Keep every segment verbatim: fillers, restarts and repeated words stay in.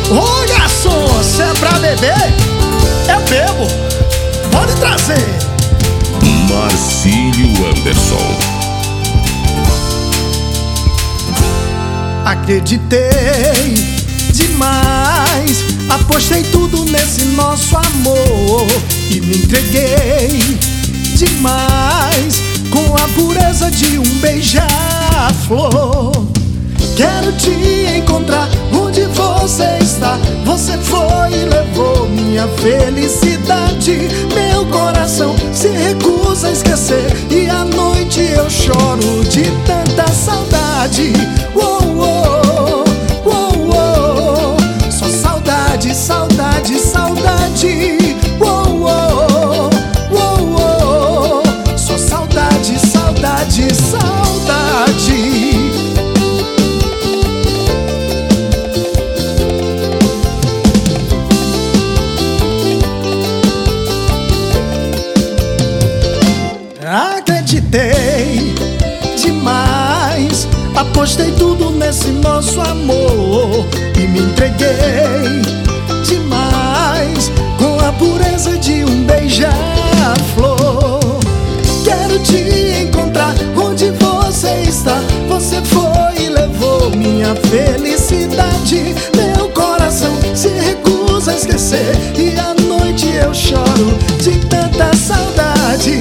Ô garçom, se é pra beber, eu bebo. Pode trazer. Marcílio Anderson. Acreditei demais, apostei tudo nesse nosso amor e me entreguei demais com a pureza de um beija-flor. Quero te encontrar onde você está. Você foi e levou minha felicidade. Meu coração se recusa a esquecer e à noite eu choro de tanta saudade. Uou, uou, uou, uou. Só saudade, saudade, saudade. Uou, uou, uou, uou. Só saudade, saudade, saudade. Acreditei demais, apostei tudo nesse nosso amor e me entreguei demais com a pureza de um beija-flor. Quero te encontrar onde você está. Você foi e levou minha felicidade. Meu coração se recusa a esquecer e à noite eu choro de tanta saudade.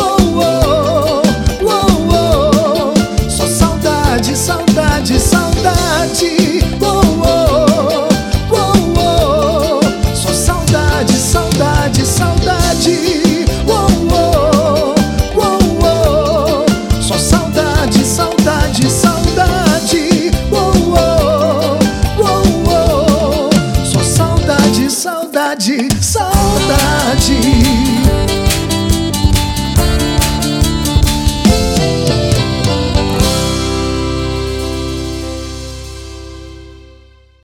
Saudade, saudade, oh, oh, oh, oh. Só saudade, saudade, saudade, oh, oh, oh, oh. Só saudade, saudade, saudade, oh, oh, oh, oh. Só saudade, saudade, saudade.